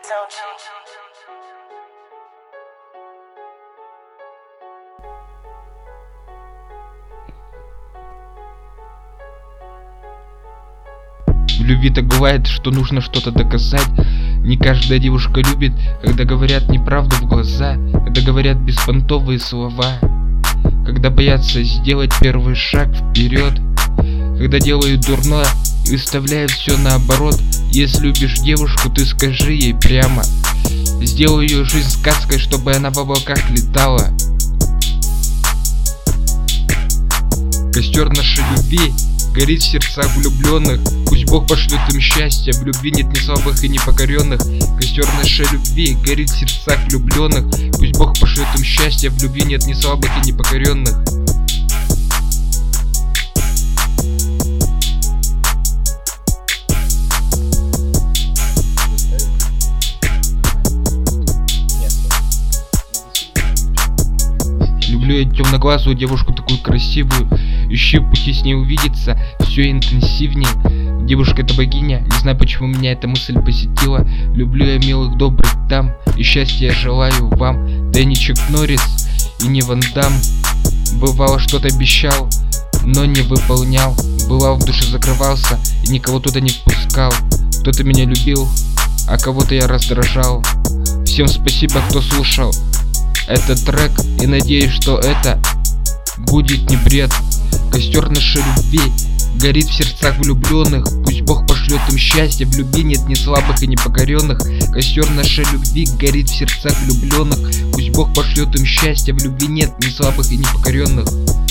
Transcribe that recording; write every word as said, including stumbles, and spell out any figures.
В любви так бывает, что нужно что-то доказать. Не каждая девушка любит, когда говорят неправду в глаза, когда говорят беспонтовые слова, когда боятся сделать первый шаг вперед, когда делают дурное и выставляют все наоборот. Если любишь девушку, ты скажи ей прямо. Сделай ее жизнь сказкой, чтобы она в облаках летала. Костер нашей любви горит в сердцах влюбленных. Пусть Бог пошлет им счастье, в любви нет ни слабых и ни покоренных. Костер нашей любви горит в сердцах влюбленных. Пусть Бог пошлет им счастье, в любви нет ни слабых и ни покоренных. Люблю я темноглазую девушку, такую красивую. Ищу пути с ней увидеться все интенсивнее. Девушка это богиня, не знаю почему меня эта мысль посетила. Люблю я милых добрых дам, и счастья я желаю вам. Да я не Чак Норрис и не Ван Дам. Бывало что-то обещал, но не выполнял. Бывал в душе закрывался и никого туда не впускал. Кто-то меня любил, а кого-то я раздражал. Всем спасибо, кто слушал этот трек, и надеюсь, что это будет не бред. Костер нашей любви горит в сердцах влюбленных. Пусть Бог пошлет им счастье, в любви нет ни слабых и ни покоренных. Костер нашей любви горит в сердцах влюбленных. Пусть Бог пошлет им счастье, в любви нет ни слабых и ни покоренных.